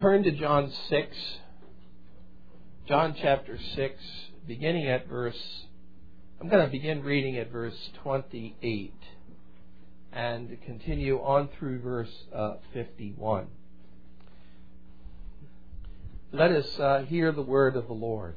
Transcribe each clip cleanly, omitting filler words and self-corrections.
Turn to John 6, John chapter 6, beginning at I'm going to begin reading at verse 28 and continue on through verse 51. Let us hear the word of the Lord.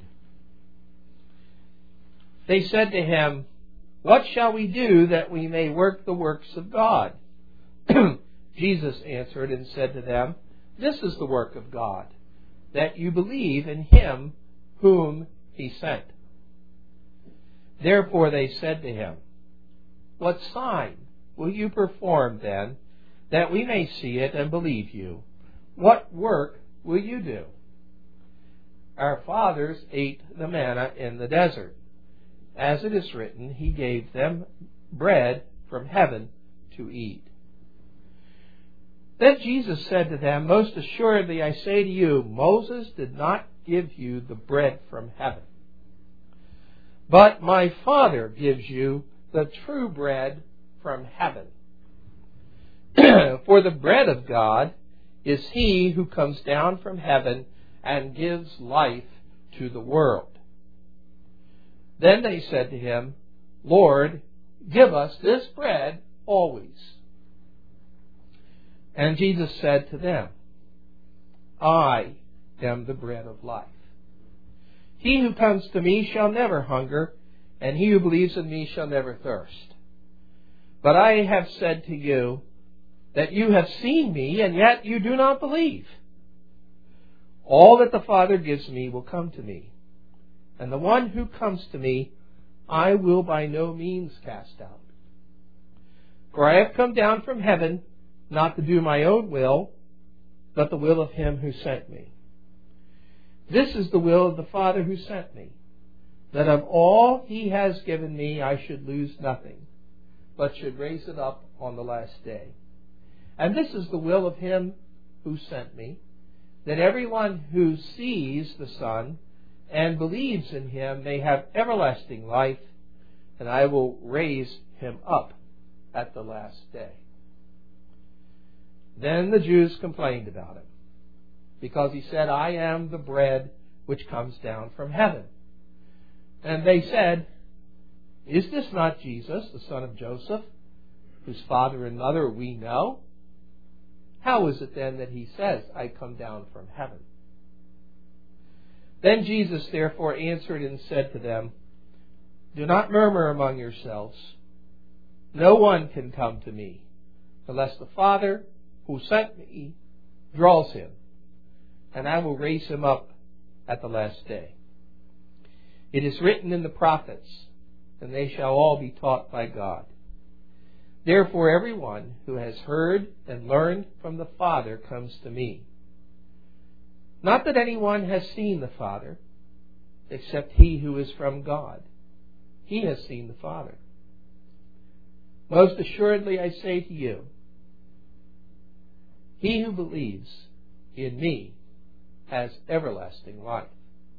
They said to him, "What shall we do that we may work the works of God?" Jesus answered and said to them, "This is the work of God, that you believe in him whom he sent." Therefore they said to him, "What sign will you perform then, that we may see it and believe you? What work will you do? Our fathers ate the manna in the desert. As it is written, he gave them bread from heaven to eat." Then Jesus said to them, "Most assuredly I say to you, Moses did not give you the bread from heaven, but my Father gives you the true bread from heaven. For the bread of God is he who comes down from heaven and gives life to the world." Then they said to him, "Lord, give us this bread always." And Jesus said to them, "I am the bread of life. He who comes to me shall never hunger, and he who believes in me shall never thirst. But I have said to you that you have seen me, and yet you do not believe. All that the Father gives me will come to me, and the one who comes to me I will by no means cast out. For I have come down from heaven not to do my own will, but the will of him who sent me. This is the will of the Father who sent me, that of all he has given me I should lose nothing, but should raise it up on the last day. And this is the will of him who sent me, that everyone who sees the Son and believes in him may have everlasting life, and I will raise him up at the last day." Then the Jews complained about him, because he said, "I am the bread which comes down from heaven." And they said, "Is this not Jesus, the son of Joseph, whose father and mother we know? How is it then that he says, 'I come down from heaven'?" Then Jesus therefore answered and said to them, "Do not murmur among yourselves. No one can come to me unless the Father who sent me draws him, and I will raise him up at the last day. It is written in the prophets, and they shall all be taught by God. Therefore everyone who has heard and learned from the Father comes to me. Not that anyone has seen the Father, except he who is from God. He has seen the Father. Most assuredly I say to you, he who believes in me has everlasting life.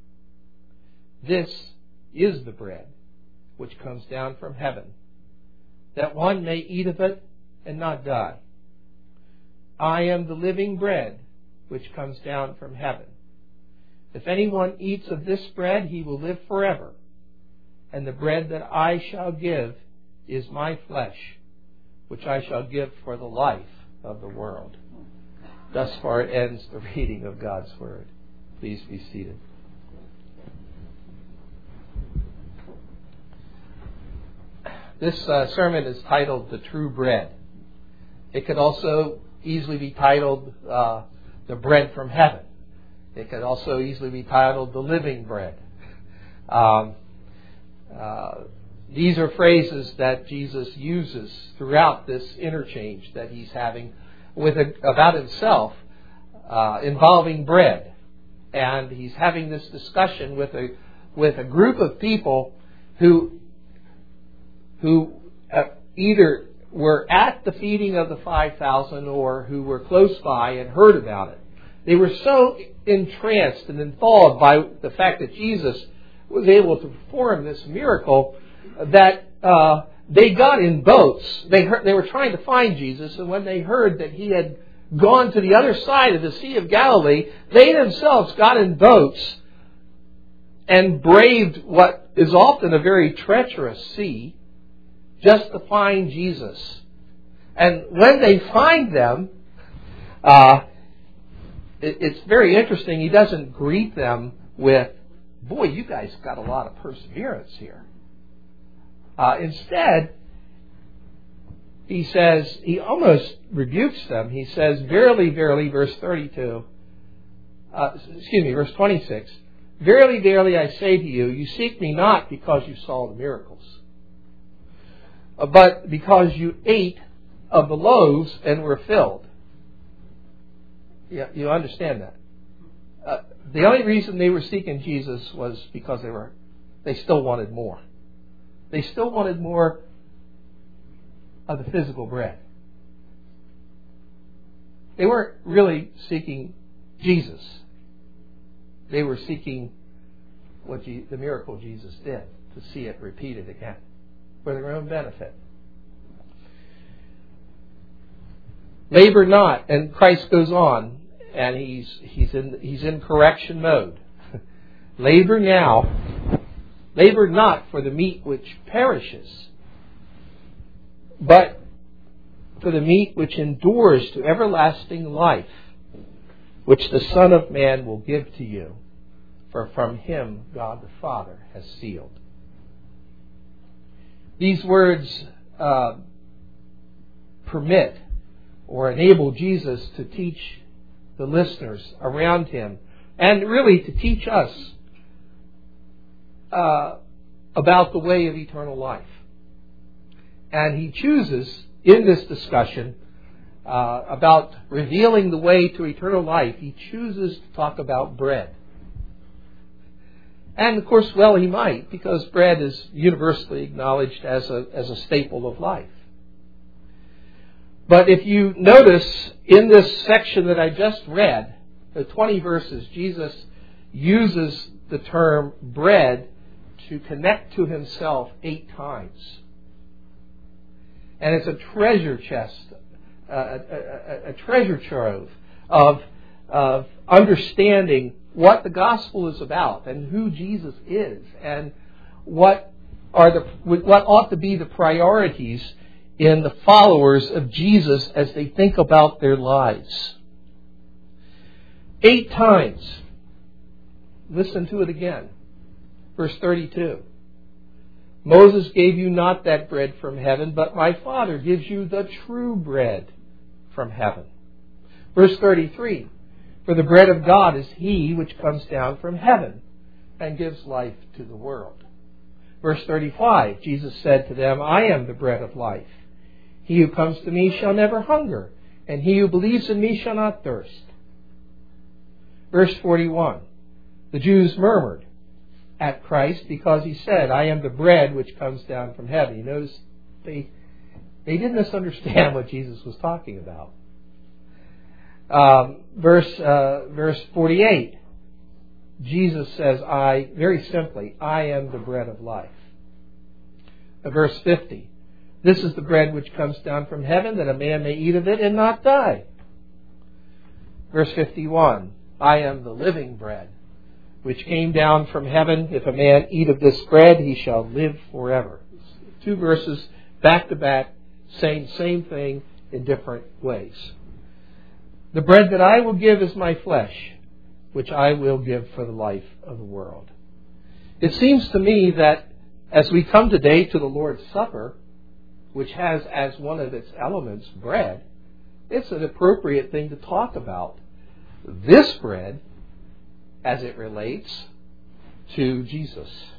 This is the bread which comes down from heaven, that one may eat of it and not die. I am the living bread which comes down from heaven. If anyone eats of this bread, he will live forever. And the bread that I shall give is my flesh, which I shall give for the life of the world." Thus far ends the reading of God's Word. Please be seated. This sermon is titled "The True Bread." It could also easily be titled "The Bread from Heaven." It could also easily be titled "The Living Bread." These are phrases that Jesus uses throughout this interchange that he's having about himself involving bread. And he's having this discussion with a group of people who either were at the feeding of the 5,000 or who were close by and heard about it. They were so entranced and enthralled by the fact that Jesus was able to perform this miracle that they got in boats. They were trying to find Jesus, and when they heard that he had gone to the other side of the Sea of Galilee, they themselves got in boats and braved what is often a very treacherous sea just to find Jesus. And when they find them, it's very interesting. He doesn't greet them with, "Boy, you guys got a lot of perseverance here." Instead, he says, he almost rebukes them. He says, "Verily, verily," verse 26, "Verily, verily, I say to you, you seek me not because you saw the miracles, but because you ate of the loaves and were filled." Yeah, you understand that. The only reason they were seeking Jesus was because they still wanted more. They still wanted more of the physical bread. They weren't really seeking Jesus. They were seeking the miracle Jesus did, to see it repeated again for their own benefit. Labor not, and Christ goes on, and he's in correction mode. Labor not for the meat which perishes, but for the meat which endures to everlasting life, which the Son of Man will give to you, for from him God the Father has sealed. These words permit or enable Jesus to teach the listeners around him, and really to teach us about the way of eternal life. And he chooses, in this discussion about revealing the way to eternal life, he chooses to talk about bread. And of course, well, he might, because bread is universally acknowledged as a staple of life. But if you notice in this section that I just read, the 20 verses, Jesus uses the term bread to connect to himself 8 times. And it's a treasure chest, a treasure trove of understanding what the gospel is about and who Jesus is and what ought to be the priorities in the followers of Jesus as they think about their lives. 8 times. Listen to it again. Verse 32. "Moses gave you not that bread from heaven, but my Father gives you the true bread from heaven." Verse 33. "For the bread of God is he which comes down from heaven and gives life to the world." Verse 35. Jesus said to them, "I am the bread of life. He who comes to me shall never hunger, and he who believes in me shall not thirst." Verse 41. The Jews murmured at Christ because he said, "I am the bread which comes down from heaven." You notice they didn't misunderstand what Jesus was talking about. Verse 48. Jesus says, very simply, "I am the bread of life." Verse 50. "This is the bread which comes down from heaven, that a man may eat of it and not die." Verse 51. "I am the living bread which came down from heaven. If a man eat of this bread, he shall live forever." 2 verses back to back saying same thing in different ways. "The bread that I will give is my flesh, which I will give for the life of the world." It seems to me that as we come today to the Lord's Supper, which has as one of its elements bread, it's an appropriate thing to talk about this bread as it relates to Jesus.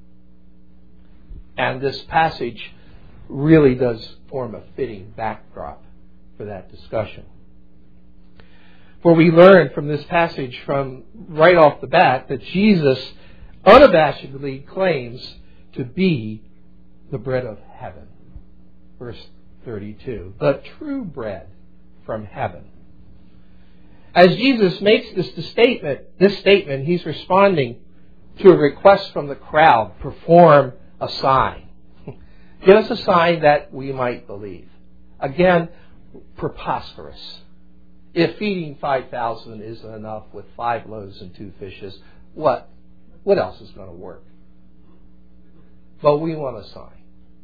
And this passage really does form a fitting backdrop for that discussion. For we learn from this passage from right off the bat that Jesus unabashedly claims to be the bread of heaven. Verse 32, the true bread from heaven. As Jesus makes this statement, he's responding to a request from the crowd: perform a sign. Give us a sign that we might believe. Again, preposterous. If feeding 5,000 isn't enough with 5 loaves and 2 fishes, what else is going to work? But we want a sign.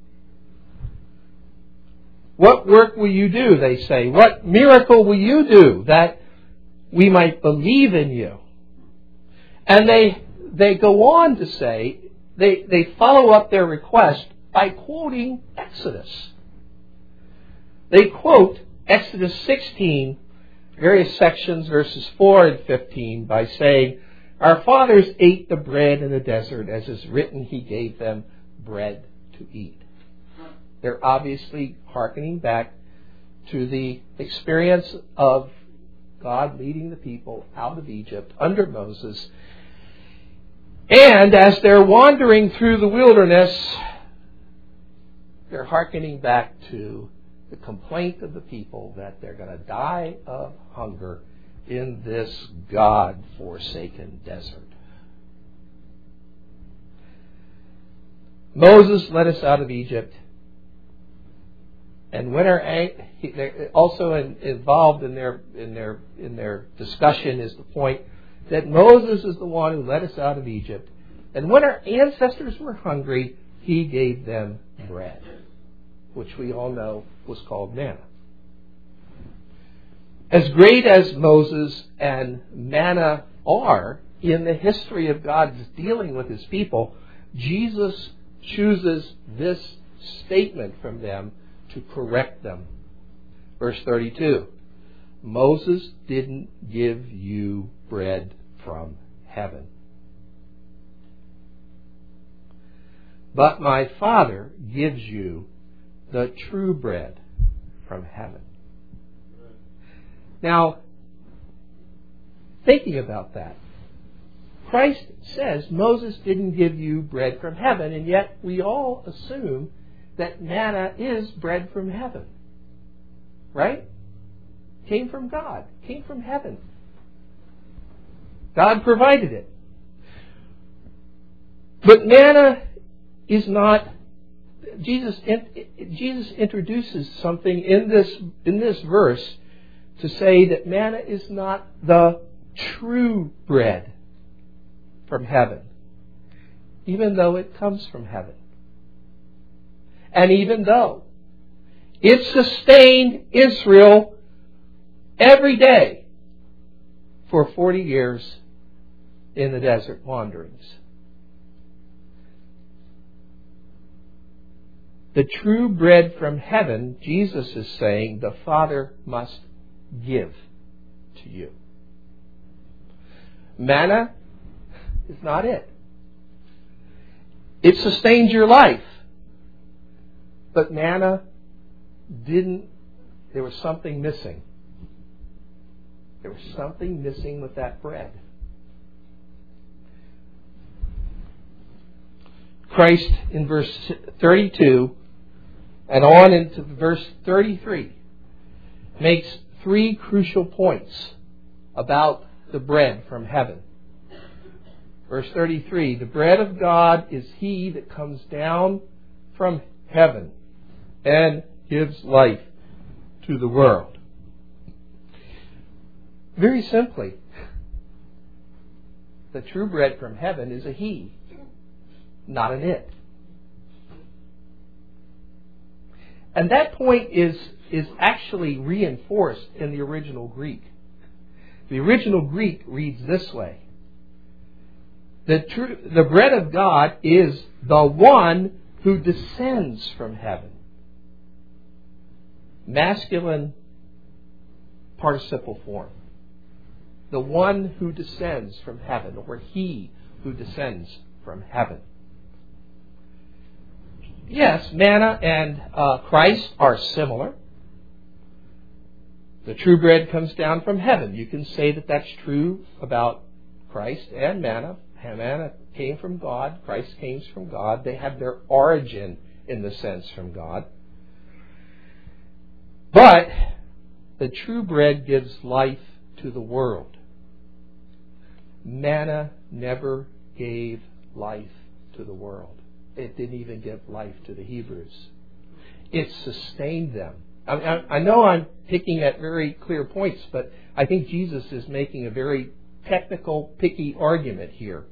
What work will you do, they say? What miracle will you do that we might believe in you? And they go on to say, they follow up their request by quoting Exodus. They quote Exodus 16, various sections, verses 4 and 15, by saying, "Our fathers ate the bread in the desert, as is written, He gave them bread to eat." They're obviously hearkening back to the experience of God leading the people out of Egypt under Moses. And as they're wandering through the wilderness, they're hearkening back to the complaint of the people that they're going to die of hunger in this God-forsaken desert. Moses led us out of Egypt. And when also involved in their discussion is the point that Moses is the one who led us out of Egypt. And when our ancestors were hungry, He gave them bread, which we all know was called manna. As great as Moses and manna are in the history of God's dealing with His people, Jesus chooses this statement from them to correct them. Verse 32, Moses didn't give you bread from heaven, but my Father gives you the true bread from heaven. Now, thinking about that, Christ says Moses didn't give you bread from heaven, and yet we all assume that manna is bread from heaven. Right? Came from God. Came from heaven. God provided it. But manna is not... Jesus introduces something in this verse to say that manna is not the true bread from heaven, even though it comes from heaven. And even though it sustained Israel every day for 40 years in the desert wanderings. The true bread from heaven, Jesus is saying, the Father must give to you. Manna is not it. It sustains your life. But manna didn't, there was something missing. There was something missing with that bread. Christ in verse 32 and on into verse 33 makes 3 crucial points about the bread from heaven. Verse 33, the bread of God is He that comes down from heaven and gives life to the world. Very simply, the true bread from heaven is a He, not an it. And that point is actually reinforced in the original Greek. The original Greek reads this way. The bread of God is the one who descends from heaven. Masculine participle form. The one who descends from heaven, or He who descends from heaven. Yes, manna and Christ are similar. The true bread comes down from heaven. You can say that that's true about Christ and manna. Manna came from God. Christ came from God. They have their origin, in the sense, from God. But the true bread gives life to the world. Manna never gave life to the world. It didn't even give life to the Hebrews. It sustained them I know I'm picking at very clear points, but I think Jesus is making a very technical, picky argument here.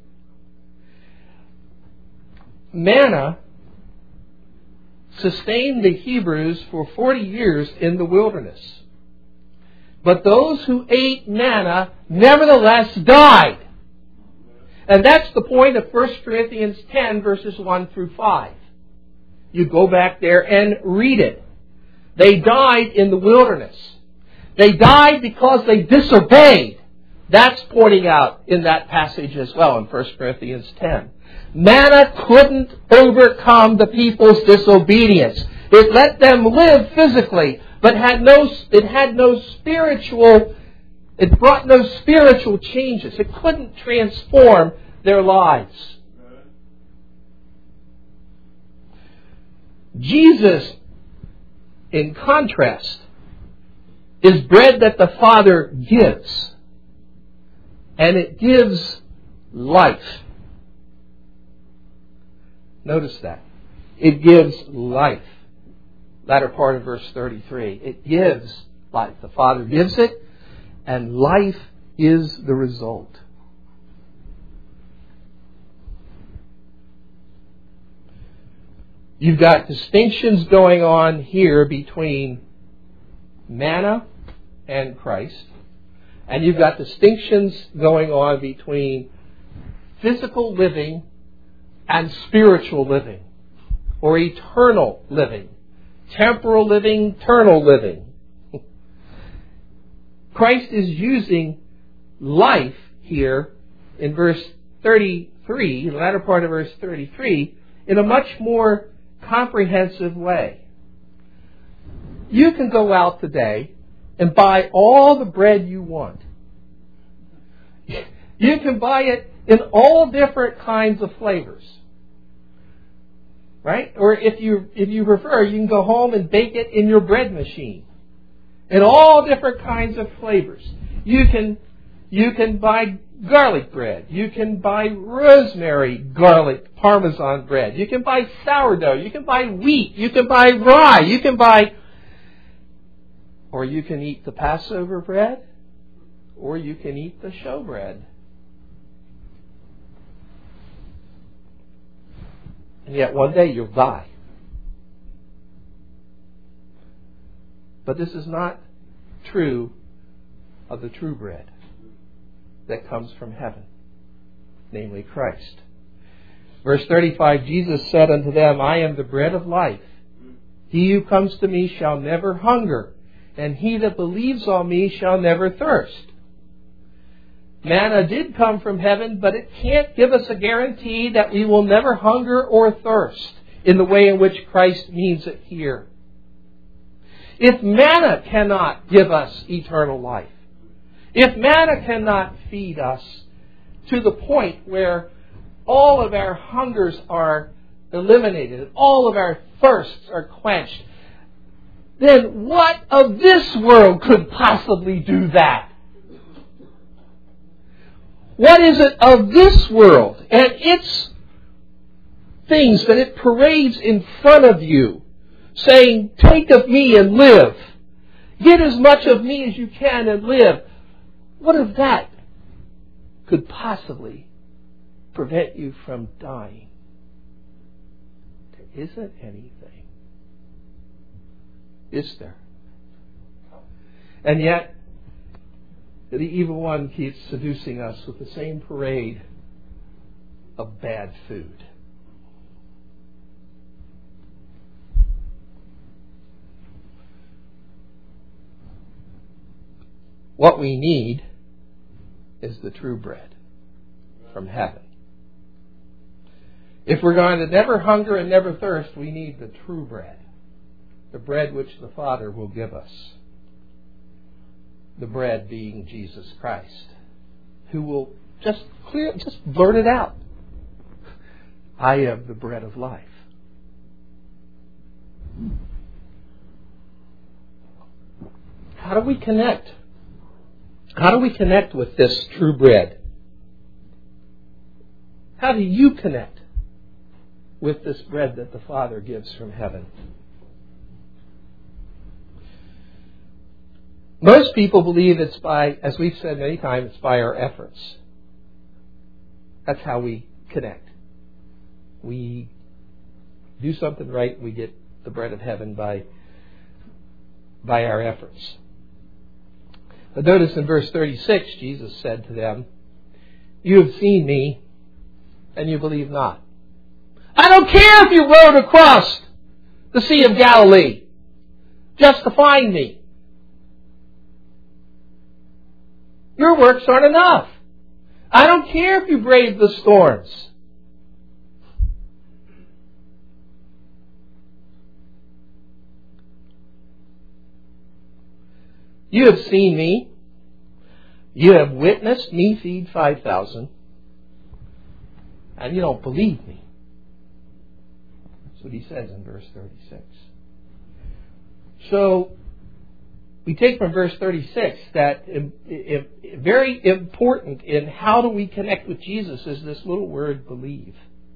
Manna sustained the Hebrews for 40 years in the wilderness. But those who ate manna nevertheless died. And that's the point of 1 Corinthians 10, verses 1 through 5. You go back there and read it. They died in the wilderness. They died because they disobeyed. That's pointing out in that passage as well in 1 Corinthians 10. Manna couldn't overcome the people's disobedience. It let them live physically, but it brought no spiritual changes. It couldn't transform their lives. Jesus, in contrast, is bread that the Father gives. And it gives life. Notice that. It gives life. Latter part of verse 33. It gives life. The Father gives it, and life is the result. You've got distinctions going on here between manna and Christ. And you've got distinctions going on between physical living and spiritual living, or eternal living. Temporal living, eternal living. Christ is using life here in verse 33, the latter part of verse 33, in a much more comprehensive way. You can go out today and buy all the bread you want. You can buy it in all different kinds of flavors. Right? Or if you prefer, you can go home and bake it in your bread machine. In all different kinds of flavors. You can buy garlic bread. You can buy rosemary garlic parmesan bread. You can buy sourdough. You can buy wheat. You can buy rye. Or you can eat the Passover bread, or you can eat the showbread. And yet one day you'll die. But this is not true of the true bread that comes from heaven, namely Christ. Verse 35, Jesus said unto them, I am the bread of life. He who comes to me shall never hunger, and he that believes on me shall never thirst. Manna did come from heaven, but it can't give us a guarantee that we will never hunger or thirst in the way in which Christ means it here. If manna cannot give us eternal life, if manna cannot feed us to the point where all of our hungers are eliminated, all of our thirsts are quenched, then what of this world could possibly do that? What is it of this world and its things that it parades in front of you, saying, take of me and live. Get as much of me as you can and live. What of that could possibly prevent you from dying? There isn't anything. Is there? And yet, the evil one keeps seducing us with the same parade of bad food. What we need is the true bread from heaven. If we're going to never hunger and never thirst, we need the true bread. The bread which the Father will give us. The bread being Jesus Christ, who will just blurt it out. I am the bread of life. How do we connect? How do we connect with this true bread? How do you connect with this bread that the Father gives from heaven? Most people believe it's by, as we've said many times, it's by our efforts. That's how we connect. We do something right, we get the bread of heaven by our efforts. But notice in verse 36, Jesus said to them, "You have seen me, and you believe not. I don't care if you rowed across the Sea of Galilee just to find me. Your works aren't enough. I don't care if you braved the storms. You have seen me. You have witnessed me feed 5,000. And you don't believe me." That's what he says in verse 36. So, we take from verse 36 that very important in how do we connect with Jesus is this little word, believe.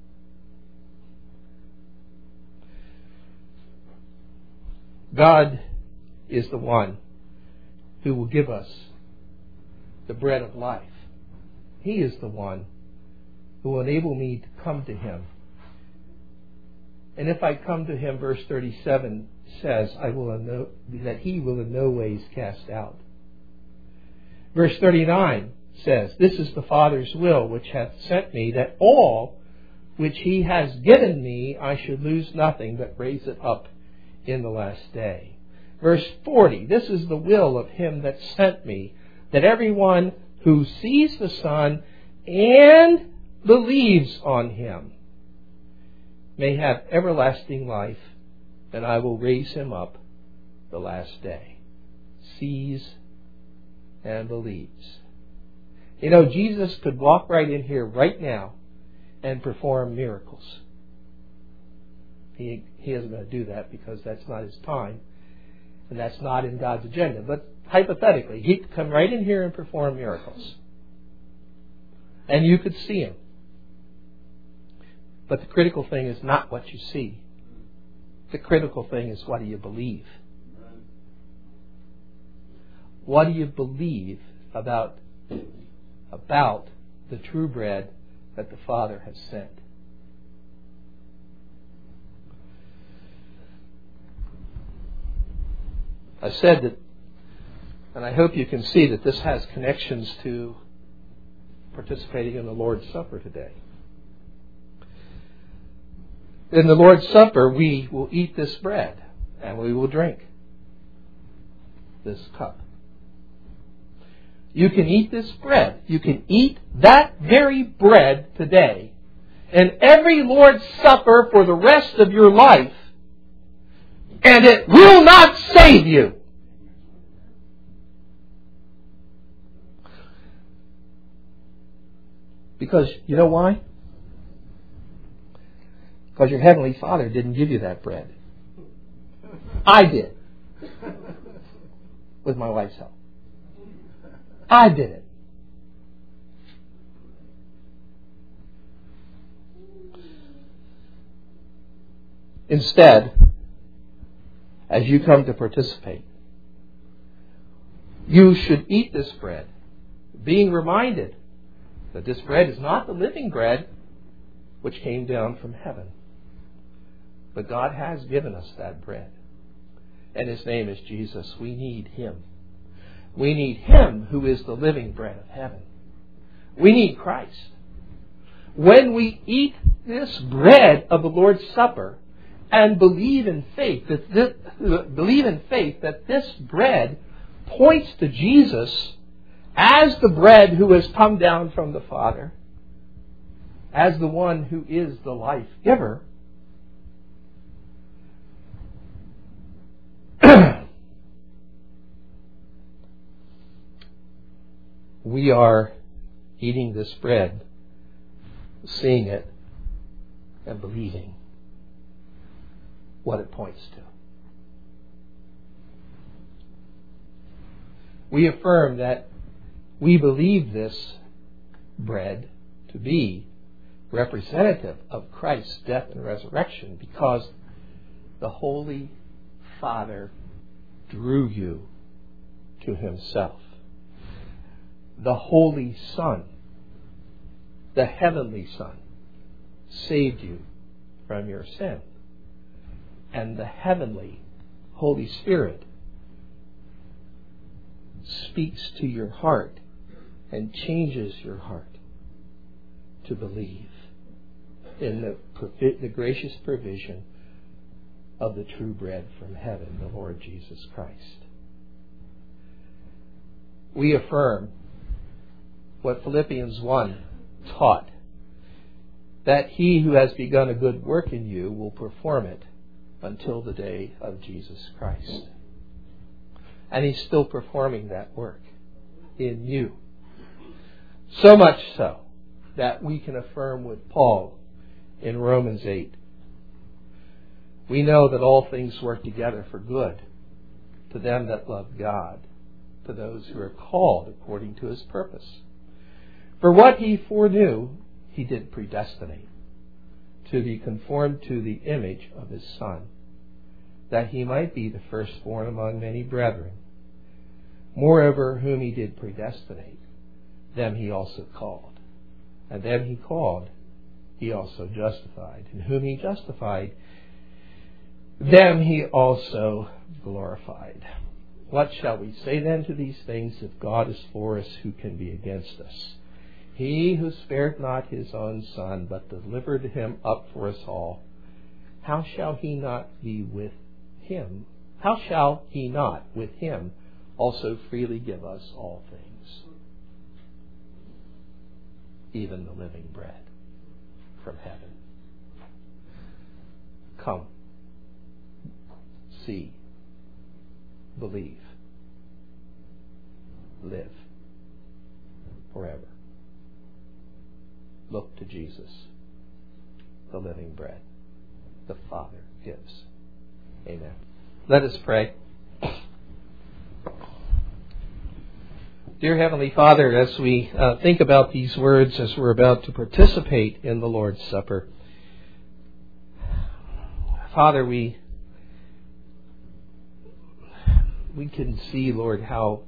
God is the one who will give us the bread of life. He is the one who will enable me to come to Him. And if I come to Him, verse 37 says, that He will in no ways cast out. Verse 39 says, "This is the Father's will which hath sent me, that all which He has given me I should lose nothing, but raise it up in the last day." Verse 40, "This is the will of Him that sent me, that everyone who sees the Son and believes on Him may have everlasting life, and I will raise him up the last day." Sees and believes. You know, Jesus could walk right in here right now and perform miracles. He isn't going to do that because that's not His time, and that's not in God's agenda. But hypothetically, He could come right in here and perform miracles. And you could see Him. But the critical thing is not what you see. The critical thing is, what do you believe? What do you believe about the true bread that the Father has sent? I said that, and I hope you can see that this has connections to participating in the Lord's Supper today. In the Lord's Supper, we will eat this bread and we will drink this cup. You can eat this bread. You can eat that very bread today, and every Lord's Supper for the rest of your life, and it will not save you. Because, you know why? Because your Heavenly Father didn't give you that bread. I did. With my wife's help. I did it. Instead, as you come to participate, you should eat this bread, being reminded that this bread is not the living bread which came down from heaven. But God has given us that bread. And His name is Jesus. We need Him. We need Him who is the living bread of heaven. We need Christ. When we eat this bread of the Lord's Supper and believe in faith that this bread points to Jesus as the bread who has come down from the Father, as the one who is the life giver, we are eating this bread, seeing it, and believing what it points to. We affirm that we believe this bread to be representative of Christ's death and resurrection because the Holy Father drew you to Himself. The Holy Son, the Heavenly Son, saved you from your sin. And the Heavenly Holy Spirit speaks to your heart and changes your heart to believe in the gracious provision of the true bread from heaven, the Lord Jesus Christ. We affirm what Philippians 1 taught, that He who has begun a good work in you will perform it until the day of Jesus Christ. And He's still performing that work in you. So much so that we can affirm with Paul in Romans 8. We know that all things work together for good to them that love God, to those who are called according to His purpose. For what He foreknew, He did predestinate, to be conformed to the image of His Son, that He might be the firstborn among many brethren. Moreover, whom He did predestinate, them He also called. And them He called, He also justified. And whom He justified, them He also glorified. What shall we say then to these things? If God is for us, who can be against us? He who spared not His own Son, but delivered Him up for us all, how shall He not be with Him? How shall He not with Him also freely give us all things, even the living bread from heaven? Come, see, believe, live forever. Look to Jesus, the living bread the Father gives. Amen. Let us pray. Dear Heavenly Father, as we think about these words, as we're about to participate in the Lord's Supper, Father, we can see, Lord, how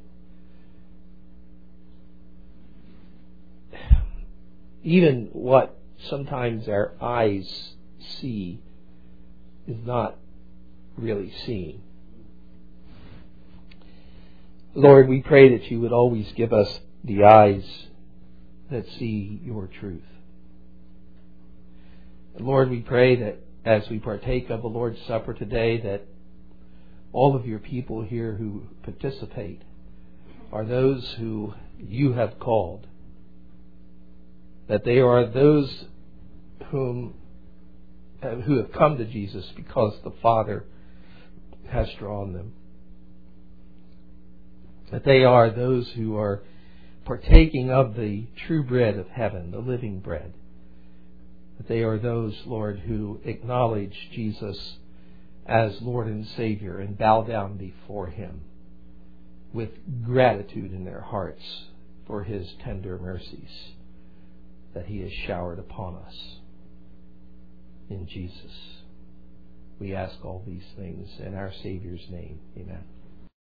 even what sometimes our eyes see is not really seeing. Lord, we pray that You would always give us the eyes that see Your truth. And Lord, we pray that as we partake of the Lord's Supper today, that all of Your people here who participate are those who You have called, that they are those who have come to Jesus because the Father has drawn them. That they are those who are partaking of the true bread of heaven, the living bread. That they are those, Lord, who acknowledge Jesus as Lord and Savior and bow down before Him with gratitude in their hearts for His tender mercies that He has showered upon us. In Jesus, we ask all these things in our Savior's name. Amen.